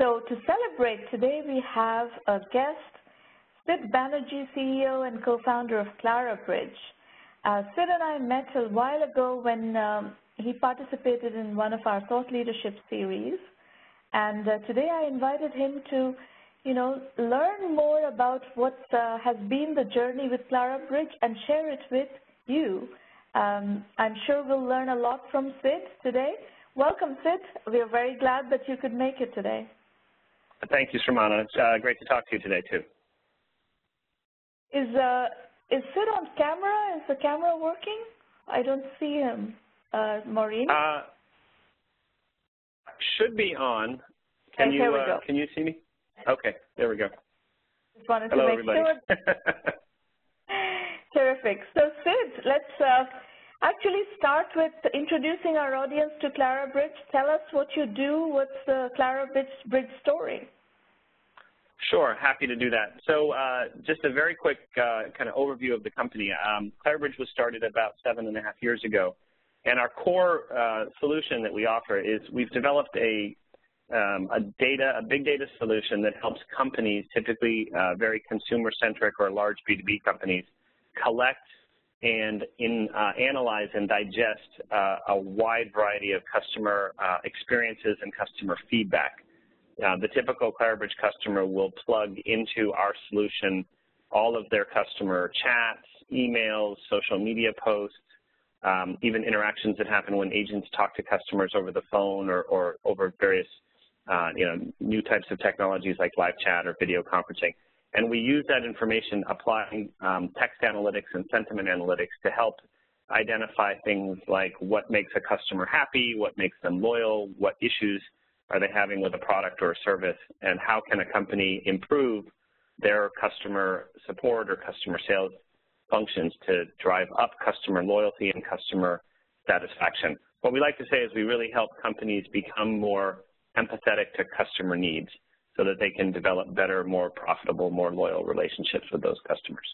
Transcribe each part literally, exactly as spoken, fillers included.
So to celebrate, today we have a guest, Sid Banerjee, C E O and co-founder of Clarabridge. Uh, Sid and I met a while ago when um, he participated in one of our thought leadership series. And uh, today I invited him to, you know, learn more about what uh, has been the journey with Clarabridge and share it with you. Um, I'm sure we'll learn a lot from Sid today. Welcome, Sid. We are very glad that you could make it today. Thank you, Sramana. It's uh, great to talk to you today, too. Is, uh, is Sid on camera? Is the camera working? I don't see him. Uh, Maureen? Uh, should be on. Can okay, you, there we uh, go. Can you see me? Okay, there we go. Just wanted Hello, to make everybody. sure. Terrific. So, Sid, let's uh, actually start with introducing our audience to Clarabridge. Tell us what you do. What's the Clarabridge Bridge story? Sure, happy to do that. So uh, just a very quick uh, kind of overview of the company. Um, Clarabridge was started about seven and a half years ago. And our core uh, solution that we offer is we've developed a, um, a data, a big data solution that helps companies, typically uh, very consumer-centric or large B two B companies, collect and in, uh, analyze and digest uh, a wide variety of customer uh, experiences and customer feedback. Uh, the typical Clarabridge customer will plug into our solution all of their customer chats, emails, social media posts, um, even interactions that happen when agents talk to customers over the phone or, or over various uh, you know, new types of technologies like live chat or video conferencing. And we use that information applying um, text analytics and sentiment analytics to help identify things like what makes a customer happy, what makes them loyal, what issues are they having with a product or a service, and how can a company improve their customer support or customer sales functions to drive up customer loyalty and customer satisfaction. What we like to say is we really help companies become more empathetic to customer needs so that they can develop better, more profitable, more loyal relationships with those customers.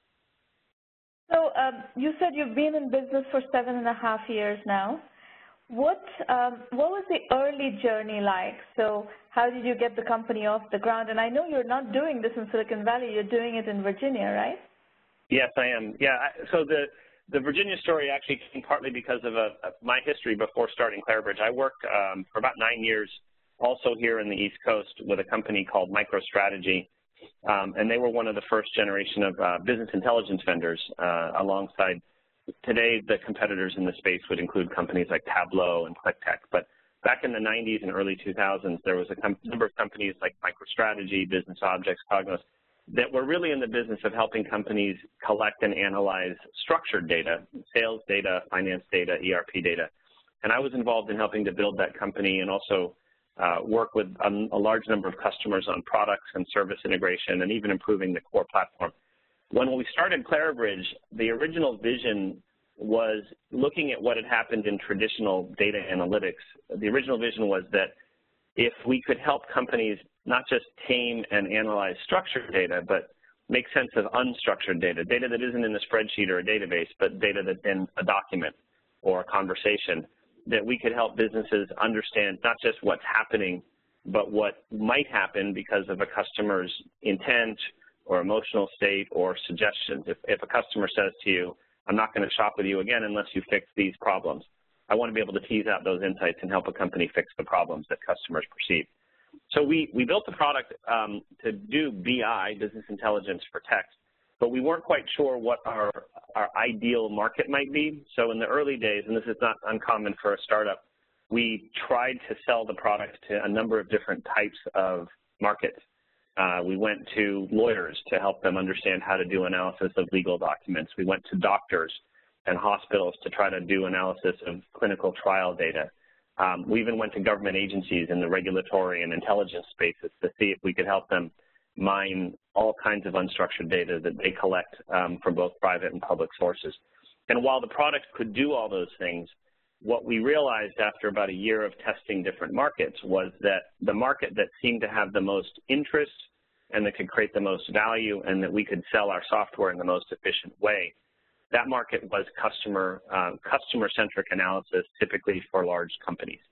So um, you said you've been in business for seven and a half years now. What, um, what was the early journey like? So how did you get the company off the ground? And I know you're not doing this in Silicon Valley, you're doing it in Virginia, right? Yes, I am. Yeah, so the, the Virginia story actually came partly because of a, a, my history before starting Clarabridge. I worked um, for about nine years also here in the East Coast with a company called MicroStrategy, um, and they were one of the first generation of uh, business intelligence vendors uh, alongside. Today, the competitors in the space would include companies like Tableau and ClickTech, but back in the nineties and early two thousands, there was a number of companies like MicroStrategy, Business Objects, Cognos, that were really in the business of helping companies collect and analyze structured data, sales data, finance data, E R P data. And I was involved in helping to build that company and also uh, work with a, a large number of customers on products and service integration and even improving the core platform. When we started Clarabridge, the original vision was looking at what had happened in traditional data analytics. The original vision was that if we could help companies not just tame and analyze structured data, but make sense of unstructured data, data that isn't in a spreadsheet or a database, but data that's in a document or a conversation, that we could help businesses understand not just what's happening, but what might happen because of a customer's intent or emotional state or suggestions. If, if a customer says to you, I'm not going to shop with you again unless you fix these problems, I want to be able to tease out those insights and help a company fix the problems that customers perceive. So we, we built the product um, to do B I, business intelligence for text, but we weren't quite sure what our, our ideal market might be. So in the early days, and this is not uncommon for a startup, we tried to sell the product to a number of different types of markets. Uh, we went to lawyers to help them understand how to do analysis of legal documents. We went to doctors and hospitals to try to do analysis of clinical trial data. Um, we even went to government agencies in the regulatory and intelligence spaces to see if we could help them mine all kinds of unstructured data that they collect um, from both private and public sources. And while the product could do all those things, what we realized after about a year of testing different markets was that the market that seemed to have the most interest and that could create the most value and that we could sell our software in the most efficient way, that market was customer, uh, customer-centric analysis, typically for large companies.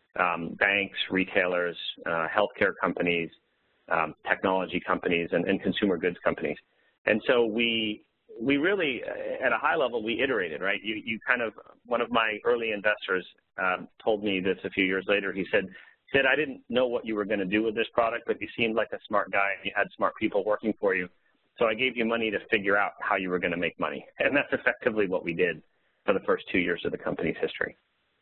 um, banks, retailers, uh, healthcare companies, um, technology companies, and, and consumer goods companies. And so we we really, at a high level, we iterated, right? You, you kind of, one of my early investors um, told me this a few years later. He said, Sid, I didn't know what you were going to do with this product, but you seemed like a smart guy and you had smart people working for you. So I gave you money to figure out how you were going to make money. And that's effectively what we did for the first two years of the company's history.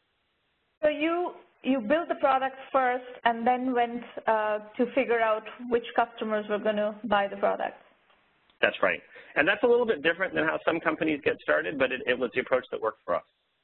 So you, you built the product first and then went uh, to figure out which customers were going to buy the product. That's right. And that's a little bit different than how some companies get started, but it, it was the approach that worked for us.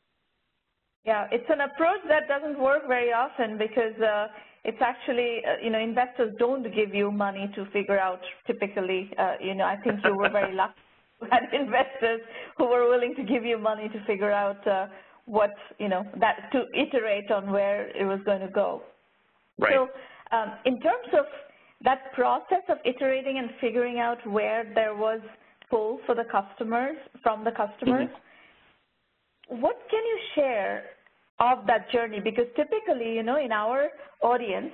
Yeah, it's an approach that doesn't work very often because uh, it's actually, uh, you know, investors don't give you money to figure out typically. Uh, you know, I think you were very lucky to have investors who were willing to give you money to figure out uh, what, you know, that to iterate on where it was going to go. Right. So um, in terms of that process of iterating and figuring out where there was pull for the customers, from the customers, mm-hmm. what can you share of that journey? Because typically, you know, in our audience,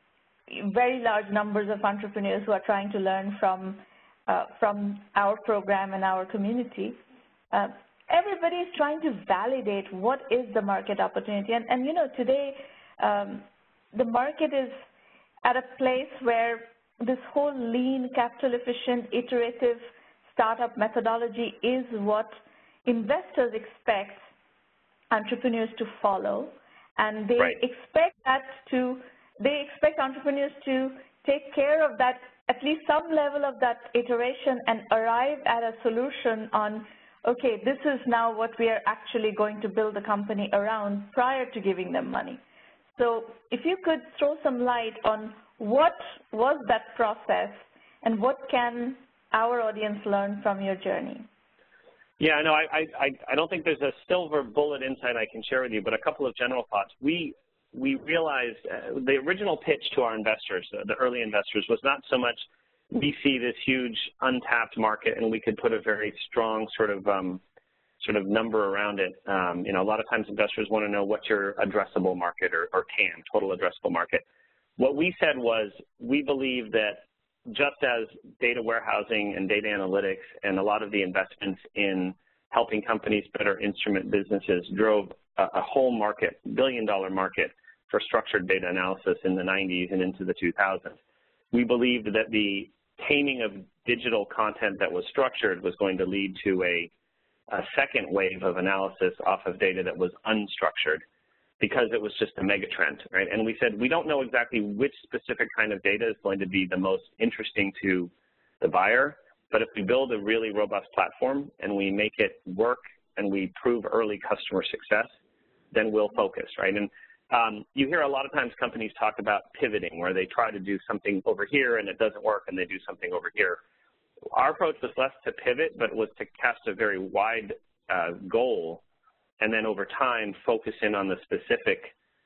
very large numbers of entrepreneurs who are trying to learn from, uh, from our program and our community, uh, everybody is trying to validate what is the market opportunity. And, and you know, today, um, the market is at a place where this whole lean, capital-efficient, iterative startup methodology is what investors expect entrepreneurs to follow, and they right. expect that to, they expect entrepreneurs to take care of that, at least some level of that iteration, and arrive at a solution on, okay, this is now what we are actually going to build the company around prior to giving them money. So if you could throw some light on what was that process and what can our audience learn from your journey? Yeah, no, I, I, I don't think there's a silver bullet insight I can share with you, but a couple of general thoughts. We, we realized uh, the original pitch to our investors, uh, the early investors, was not so much we see this huge untapped market and we could put a very strong sort of um, sort of number around it. Um, you know, a lot of times investors want to know what's your addressable market or, or T A M, total addressable market. What we said was we believe that just as data warehousing and data analytics and a lot of the investments in helping companies better instrument businesses drove a, a whole market, billion dollar market for structured data analysis in the nineties and into the two thousands, we believed that the taming of digital content that was structured was going to lead to a, a second wave of analysis off of data that was unstructured, because it was just a mega trend, right? And we said, we don't know exactly which specific kind of data is going to be the most interesting to the buyer, but if we build a really robust platform and we make it work and we prove early customer success, then we'll focus, right? And um, you hear a lot of times companies talk about pivoting, where they try to do something over here and it doesn't work and they do something over here. Our approach was less to pivot, but was to cast a very wide uh, goal, and then over time focus in on the specific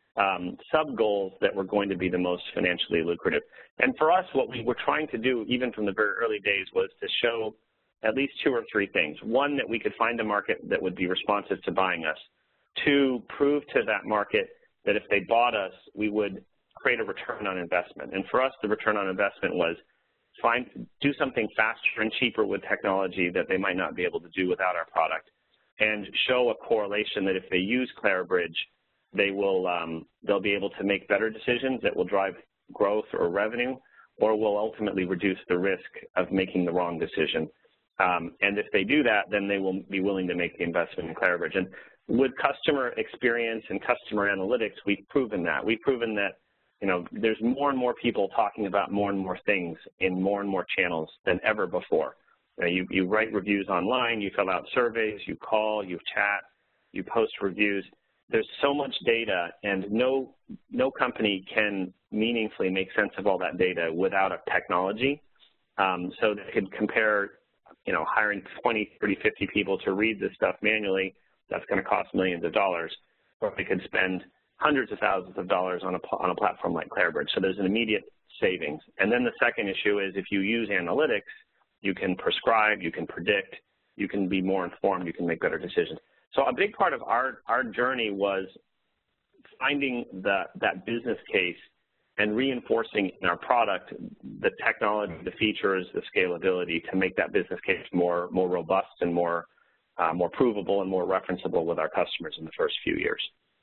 um, sub-goals that were going to be the most financially lucrative. And for us, what we were trying to do, even from the very early days, was to show at least two or three things. One, that we could find a market that would be responsive to buying us. Two, prove to that market that if they bought us, we would create a return on investment. And for us, the return on investment was find, do something faster and cheaper with technology that they might not be able to do without our product, and show a correlation that if they use Clarabridge, they will um, they'll be able to make better decisions that will drive growth or revenue, or will ultimately reduce the risk of making the wrong decision. Um, and if they do that, then they will be willing to make the investment in Clarabridge. And with customer experience and customer analytics, we've proven that. We've proven that, you know, there's more and more people talking about more and more things in more and more channels than ever before. You know, you, you write reviews online, you fill out surveys, you call, you chat, you post reviews. There's so much data, and no, no company can meaningfully make sense of all that data without a technology. Um, so they could compare, you know, hiring twenty, thirty, fifty people to read this stuff manually. That's going to cost millions of dollars, or they could spend hundreds of thousands of dollars on a, on a platform like Clarabridge. So there's an immediate savings. And then the second issue is if you use analytics, you can prescribe, you can predict, you can be more informed, you can make better decisions. So a big part of our, our journey was finding the, that business case and reinforcing in our product the technology, the features, the scalability to make that business case more, more robust and more, uh, more provable and more referenceable with our customers in the first few years.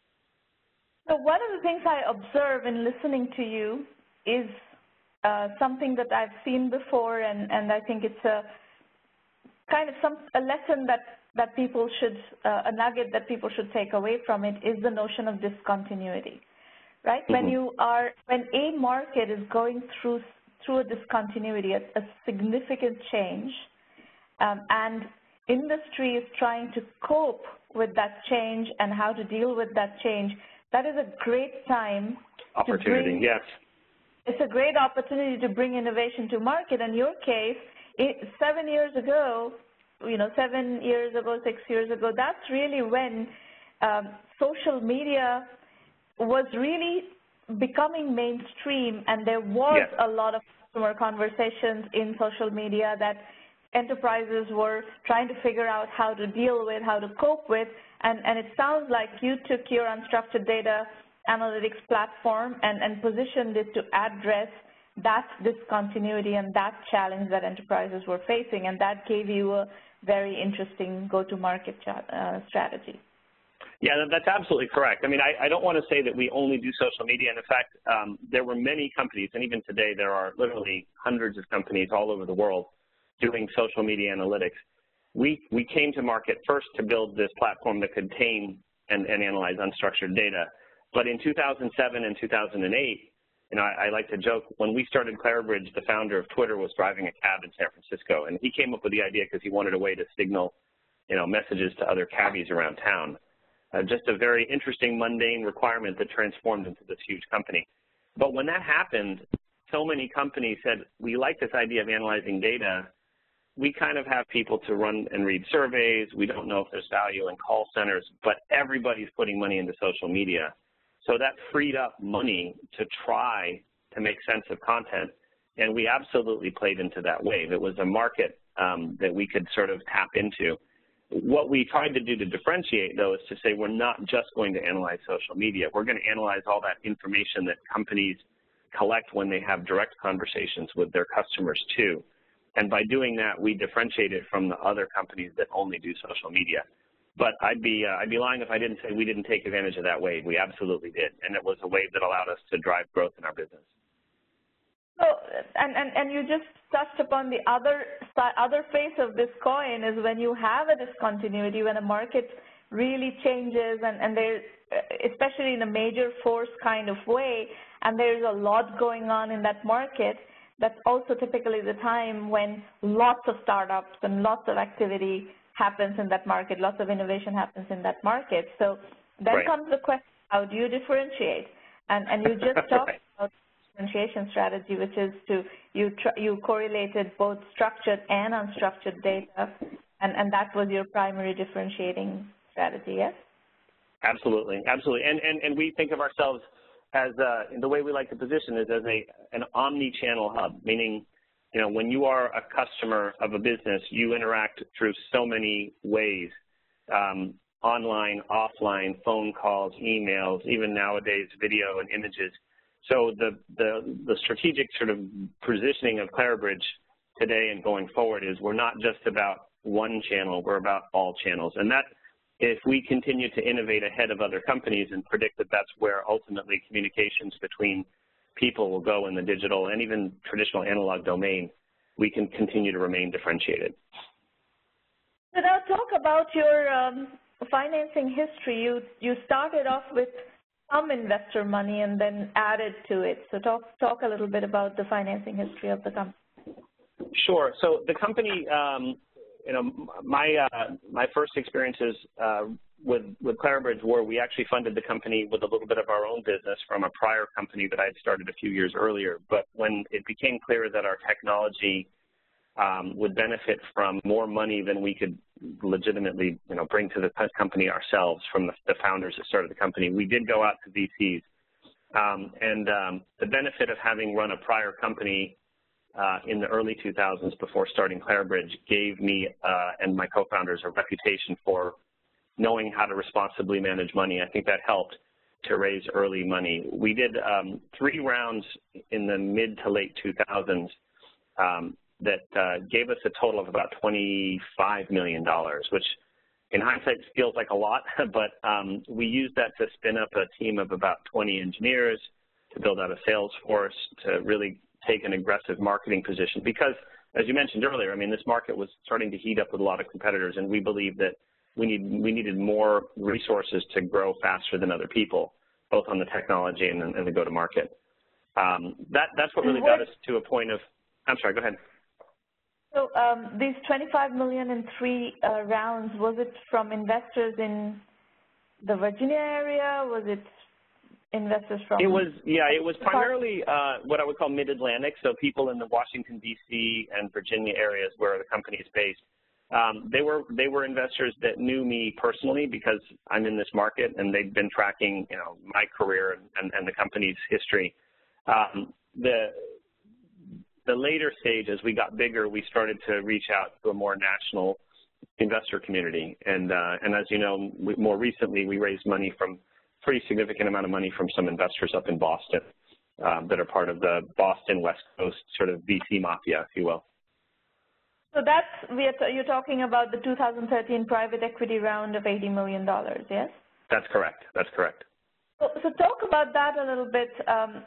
So one of the things I observe in listening to you is uh, something that I've seen before, and, and I think it's a kind of some a lesson that, that people should, uh, a nugget that people should take away from it is the notion of discontinuity. Right? Mm-hmm. When you are, when a market is going through through a discontinuity, a, a significant change, um, and industry is trying to cope with that change and how to deal with that change, that is a great time. Opportunity, to bring, yes. It's a great opportunity to bring innovation to market. In your case, it, seven years ago, you know, seven years ago, six years ago, that's really when um, social media was really becoming mainstream, and there was yes. a lot of customer conversations in social media that enterprises were trying to figure out how to deal with, how to cope with, and, and it sounds like you took your unstructured data analytics platform and, and positioned it to address that discontinuity and that challenge that enterprises were facing, and that gave you a very interesting go-to-market uh, strategy. Yeah, that's absolutely correct. I mean, I, I don't want to say that we only do social media. And in fact, um, there were many companies, and even today there are literally hundreds of companies all over the world doing social media analytics. We, we came to market first to build this platform that could contain and, and analyze unstructured data. But in two thousand seven and two thousand eight, you know, I, I like to joke, when we started Clarabridge, the founder of Twitter was driving a cab in San Francisco, and he came up with the idea because he wanted a way to signal, you know, messages to other cabbies around town. Uh, just a very interesting, mundane requirement that transformed into this huge company. But when that happened, so many companies said, we like this idea of analyzing data. We kind of have people to run and read surveys. We don't know if there's value in call centers, but everybody's putting money into social media. So that freed up money to try to make sense of content, and we absolutely played into that wave. It was a market um, that we could sort of tap into. What we tried to do to differentiate, though, is to say we're not just going to analyze social media. We're going to analyze all that information that companies collect when they have direct conversations with their customers, too. And by doing that, we differentiate it from the other companies that only do social media. But I'd be, uh, I'd be lying if I didn't say we didn't take advantage of that wave. We absolutely did, and it was a wave that allowed us to drive growth in our business. So, and, and, and you just touched upon the other other face of this coin is when you have a discontinuity, when a market really changes, and, and there, especially in a major force kind of way, and there's a lot going on in that market, that's also typically the time when lots of startups and lots of activity happens in that market, lots of innovation happens in that market. So then right. comes the question, how do you differentiate? And, and you just talked right. about differentiation strategy, which is to you tr you correlated both structured and unstructured data, and, and that was your primary differentiating strategy, yes? Absolutely, absolutely. And, and, and we think of ourselves as, uh, the way we like to position is as a, an omni-channel hub, meaning, you know, when you are a customer of a business, you interact through so many ways, um, online, offline, phone calls, emails, even nowadays video and images. So the, the, the strategic sort of positioning of Clarabridge today and going forward is we're not just about one channel, we're about all channels. And that, if we continue to innovate ahead of other companies and predict that that's where ultimately communications between people will go in the digital and even traditional analog domain, we can continue to remain differentiated. So now talk about your um, financing history. You, you started off with some investor money and then added to it. So talk, talk a little bit about the financing history of the company. Sure. So the company, um, you know, my, uh, my first experiences uh, with, with Clarabridge were we actually funded the company with a little bit of our own business from a prior company that I had started a few years earlier. But when it became clear that our technology um, would benefit from more money than we could legitimately, you know, bring to the company ourselves from the, the founders that started the company, we did go out to V Cs. Um, and um, the benefit of having run a prior company uh, in the early two thousands before starting Clarabridge gave me uh, and my co-founders a reputation for knowing how to responsibly manage money. I think that helped. to raise early money. We did um, three rounds in the mid to late two thousands um, that uh, gave us a total of about twenty-five million dollars, which in hindsight feels like a lot, but um, we used that to spin up a team of about twenty engineers, to build out a sales force, to really take an aggressive marketing position. Because, as you mentioned earlier, I mean, this market was starting to heat up with a lot of competitors, and we believe that we need we needed more resources to grow faster than other people, both on the technology and, and the go-to-market. Um, that that's what really got us to a point of. I'm sorry. Go ahead. So um, these twenty-five million in three uh, rounds, was it from investors in the Virginia area? Was it investors from? It was yeah. It was primarily uh, what I would call mid-Atlantic, so people in the Washington D C and Virginia areas where the company is based. Um, they were they were investors that knew me personally because I'm in this market, and they'd been tracking, you know, my career and, and, and the company's history. Um, the the later stage, as we got bigger, we started to reach out to a more national investor community, and uh, and as you know, we, more recently we raised money from pretty significant amount of money from some investors up in Boston um, that are part of the Boston West Coast sort of V C mafia, if you will. So that's, we are you're talking about the two thousand thirteen private equity round of eighty million dollars, yes? That's correct. That's correct. So, so talk about that a little bit. Um,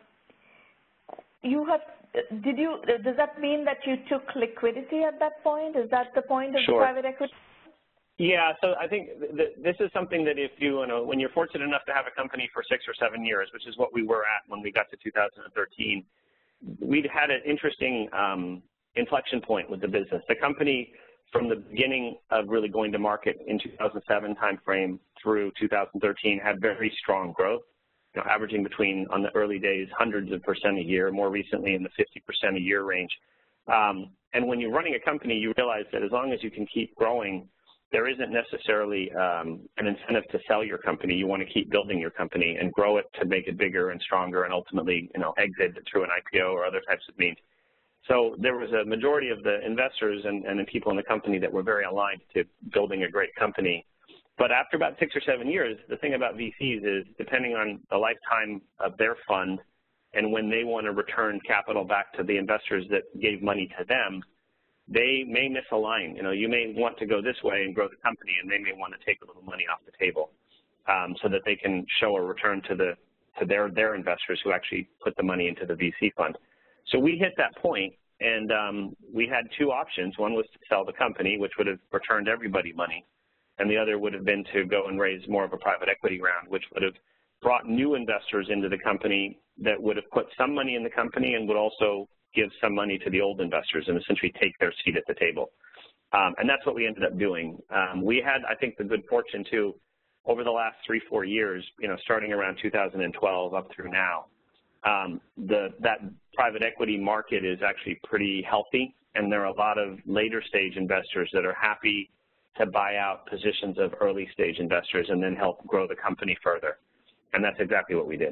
you have, did you, does that mean that you took liquidity at that point? Is that the point of Sure. private equity? Yeah, so I think th this is something that if you, you know, when you're fortunate enough to have a company for six or seven years, which is what we were at when we got to two thousand thirteen, we'd had an interesting um, inflection point with the business. The company, from the beginning of really going to market in two thousand seven timeframe through two thousand thirteen, had very strong growth, you know, averaging between, on the early days, hundreds of percent a year, more recently in the fifty percent a year range. Um, and when you're running a company, you realize that as long as you can keep growing, there isn't necessarily um, an incentive to sell your company. You want to keep building your company and grow it to make it bigger and stronger, and ultimately, you know, exit through an I P O or other types of means. So there was a majority of the investors and, and the people in the company that were very aligned to building a great company. But after about six or seven years, the thing about V Cs is, depending on the lifetime of their fund and when they want to return capital back to the investors that gave money to them, they may misalign. You know, you may want to go this way and grow the company, and they may want to take a little money off the table um, so that they can show a return to the to their their investors who actually put the money into the V C fund. So we hit that point, and um, we had two options. One was to sell the company, which would have returned everybody money, and the other would have been to go and raise more of a private equity round, which would have brought new investors into the company that would have put some money in the company and would also give some money to the old investors and essentially take their seat at the table. Um, and that's what we ended up doing. Um, we had, I think, the good fortune, too, over the last three, four years, you know, starting around two thousand twelve up through now, um, the, that private equity market is actually pretty healthy, and there are a lot of later stage investors that are happy to buy out positions of early stage investors and then help grow the company further. And that's exactly what we did.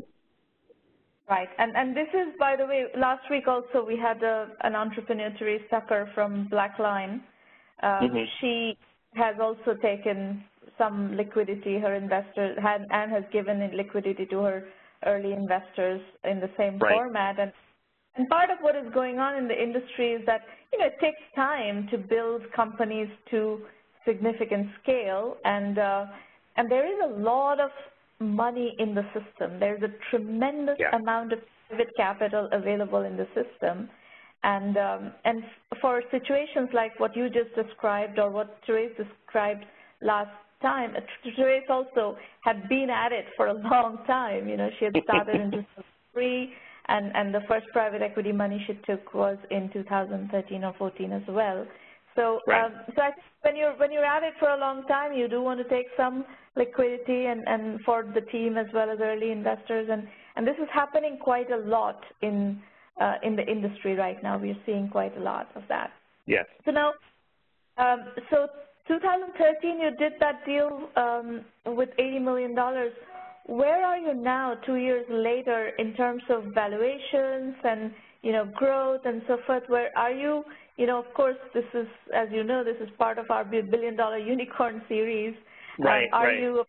Right, and and this is, by the way, last week also we had a, an entrepreneur, Therese Tucker from Blackline. Um, mm-hmm. She has also taken some liquidity, her investors, had, and has given liquidity to her early investors in the same right. format. And, and part of what is going on in the industry is that, you know, it takes time to build companies to significant scale, and uh, and there is a lot of money in the system. There's a tremendous yeah. amount of private capital available in the system, and um, and for situations like what you just described or what Therese described last time, Therese also had been at it for a long time. You know, she had started in two thousand three, and and the first private equity money she took was in two thousand thirteen or fourteen as well. So, right. um, so I think when you're when you're at it for a long time, you do want to take some liquidity, and, and for the team as well as early investors, and and this is happening quite a lot in uh, in the industry right now. We're seeing quite a lot of that. Yes. So now, um, so two thousand thirteen, you did that deal um, with eighty million dollars. Where are you now, two years later, in terms of valuations and, you know, growth and so forth? Where are you? You know, of course, this is, as you know, this is part of our billion dollar unicorn series. Right, um, are right. you approaching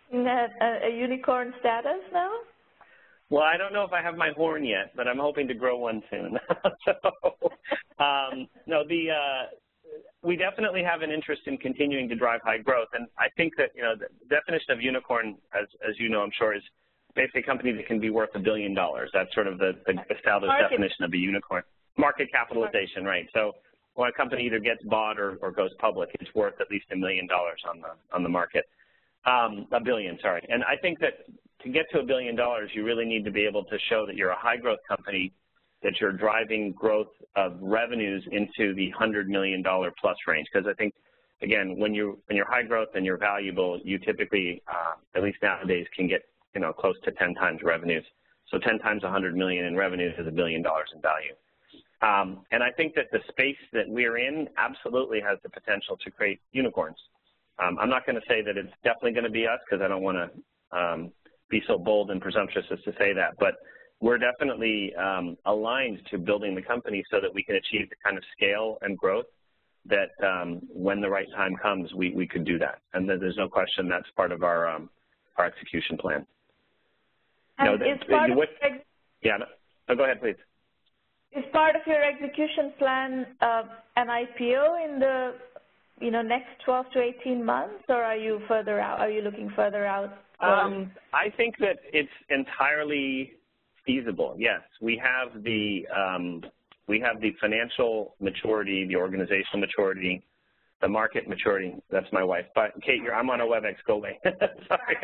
a, a unicorn status now? Well, I don't know if I have my horn yet, but I'm hoping to grow one soon. so, um, no, the uh, we definitely have an interest in continuing to drive high growth, and I think that you know the definition of unicorn, as as you know, I'm sure, is basically a company that can be worth a billion dollars. That's sort of the, the established Market. definition of a unicorn. Market capitalization, right? So when a company either gets bought or, or goes public, it's worth at least a million dollars on the on the market. Um, a billion, sorry. And I think that to get to a billion dollars, you really need to be able to show that you're a high growth company, that you're driving growth of revenues into the hundred million dollar plus range. Because I think, again, when you when you're high growth and you're valuable, you typically, uh, at least nowadays, can get you know close to ten times revenues. So ten times a hundred million in revenues is a billion dollars in value. Um, and I think that the space that we're in absolutely has the potential to create unicorns. Um, I'm not going to say that it's definitely going to be us because I don't want to um, be so bold and presumptuous as to say that, but we're definitely um, aligned to building the company so that we can achieve the kind of scale and growth that um, when the right time comes, we, we could do that. And there's no question that's part of our, um, our execution plan. And no, is the, part the, what, of yeah, no, go ahead, please. Is part of your execution plan uh, an I P O in the you know, next twelve to eighteen months, or are you further out? Are you looking further out? Um, I think that it's entirely feasible. Yes, we have the um, we have the financial maturity, the organizational maturity, the market maturity. That's my wife. But Kate, you're, I'm on a WebEx. Go away. Sorry.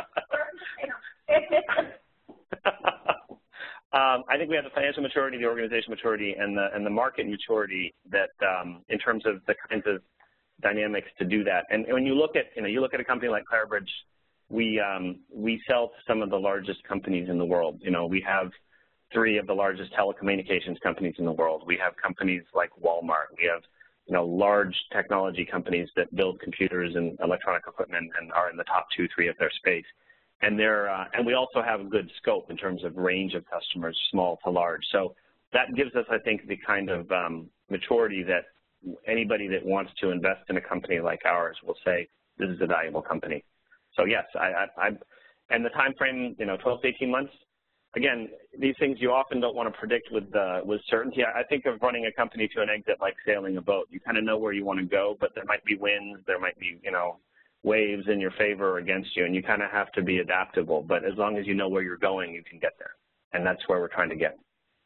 Um, I think we have the financial maturity, the organizational maturity, and the and the market maturity that, um, in terms of the kinds of dynamics to do that. And when you look at, you know, you look at a company like Clarabridge, we um, we sell to some of the largest companies in the world. You know, we have three of the largest telecommunications companies in the world. We have companies like Walmart. We have, you know, large technology companies that build computers and electronic equipment and are in the top two, three of their space. And they're, uh, and we also have a good scope in terms of range of customers, small to large. So that gives us, I think, the kind of um, maturity that anybody that wants to invest in a company like ours will say, this is a valuable company. So yes, I, I, I and the time frame, you know, twelve to eighteen months. Again, these things you often don't want to predict with uh, with certainty. I think of running a company to an exit like sailing a boat. You kind of know where you want to go, but there might be winds, there might be, you know, waves in your favor or against you, and you kind of have to be adaptable. But as long as you know where you're going, you can get there, and that's where we're trying to get.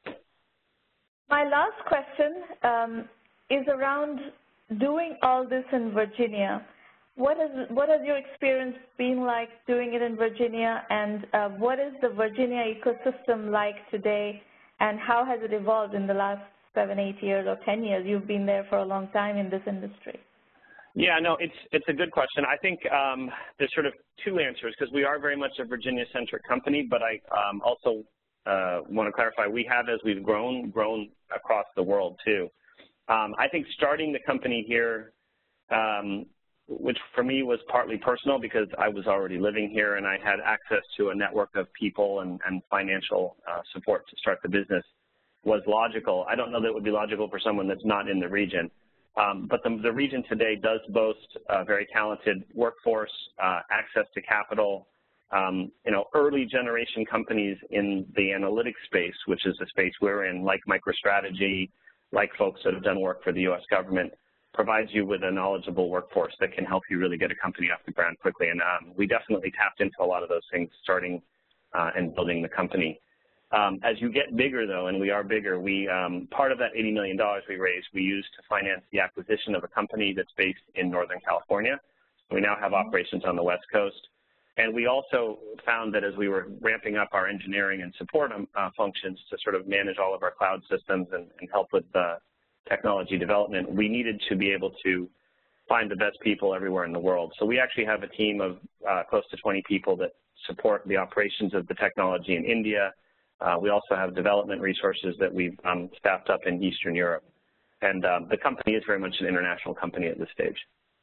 My last question um, is around doing all this in Virginia. What is what has your experience been like doing it in Virginia, and uh, what is the Virginia ecosystem like today, and how has it evolved in the last seven, eight years or ten years? You've been there for a long time in this industry. Yeah, no, it's it's a good question. I think um, there's sort of two answers because we are very much a Virginia-centric company, but I um, also uh, want to clarify we have, as we've grown, grown across the world too. Um, I think starting the company here, um, which for me was partly personal because I was already living here and I had access to a network of people and, and financial uh, support to start the business, was logical. I don't know that it would be logical for someone that's not in the region. Um, but the, the region today does boast a very talented workforce, uh, access to capital, um, you know, early generation companies in the analytics space, which is the space we're in, like MicroStrategy, like folks that have done work for the U S government, provides you with a knowledgeable workforce that can help you really get a company off the ground quickly. And um, we definitely tapped into a lot of those things starting uh, and building the company. Um, as you get bigger, though, and we are bigger, we um, part of that eighty million dollars we raised, we used to finance the acquisition of a company that's based in Northern California. We now have operations on the West Coast. And we also found that as we were ramping up our engineering and support uh, functions to sort of manage all of our cloud systems and, and help with the technology development, we needed to be able to find the best people everywhere in the world. So we actually have a team of uh, close to twenty people that support the operations of the technology in India. Uh, we also have development resources that we've um, staffed up in Eastern Europe. And um, the company is very much an international company at this stage.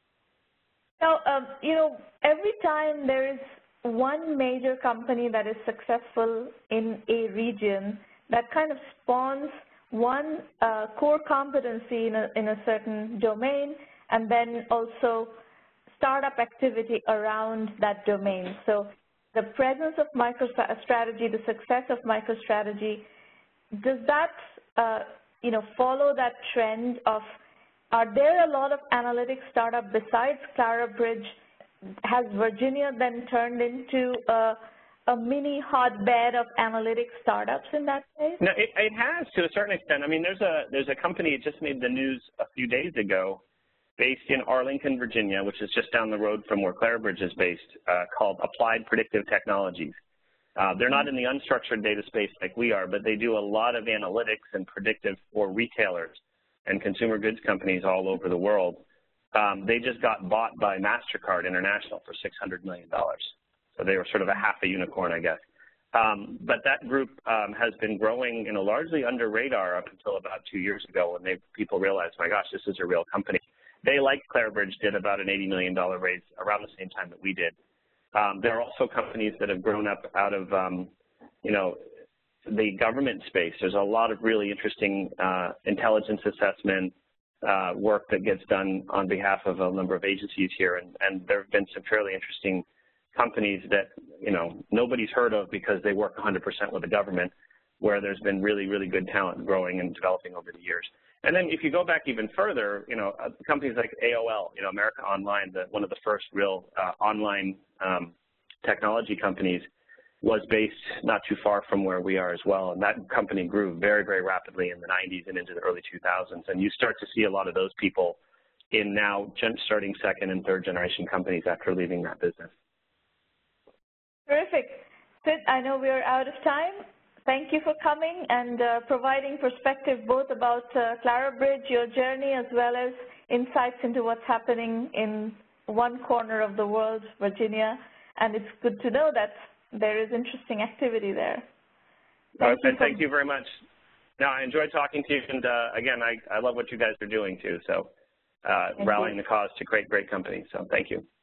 Now, um, you know, every time there is one major company that is successful in a region, that kind of spawns one uh, core competency in a, in a certain domain, and then also startup activity around that domain. So the presence of MicroStrategy, the success of MicroStrategy, does that uh, you know, follow that trend of, are there a lot of analytics startup besides Clarabridge? Has Virginia then turned into a, a mini hotbed of analytics startups in that case? No, it, it has to a certain extent. I mean, there's a there's a company that just made the news a few days ago, based in Arlington, Virginia, which is just down the road from where Clarabridge is based, uh, called Applied Predictive Technologies. Uh, they're not in the unstructured data space like we are, but they do a lot of analytics and predictive for retailers and consumer goods companies all over the world. Um, they just got bought by MasterCard International for six hundred million dollars. So they were sort of a half a unicorn, I guess. Um, but that group um, has been growing, you know, largely under radar up until about two years ago when they, people realized, my gosh, this is a real company. They, like Clarabridge, did about an eighty million dollar raise around the same time that we did. Um, there are also companies that have grown up out of, um, you know, the government space. There's a lot of really interesting uh, intelligence assessment uh, work that gets done on behalf of a number of agencies here, and, and there have been some fairly interesting companies that, you know, nobody's heard of because they work one hundred percent with the government, where there's been really, really good talent growing and developing over the years. And then if you go back even further, you know, uh, companies like A O L, you know, America Online, the, one of the first real uh, online um, technology companies, was based not too far from where we are as well. And that company grew very, very rapidly in the nineties and into the early two thousands. And you start to see a lot of those people in now starting second and third generation companies after leaving that business. Terrific. Sid, I know we are out of time. Thank you for coming and uh, providing perspective both about uh, Clarabridge, your journey, as well as insights into what's happening in one corner of the world, Virginia. And it's good to know that there is interesting activity there. Thank, you, thank you very much. No, I enjoyed talking to you. And uh, again, I, I love what you guys are doing too. So uh, rallying you. the cause to create great companies. So thank you.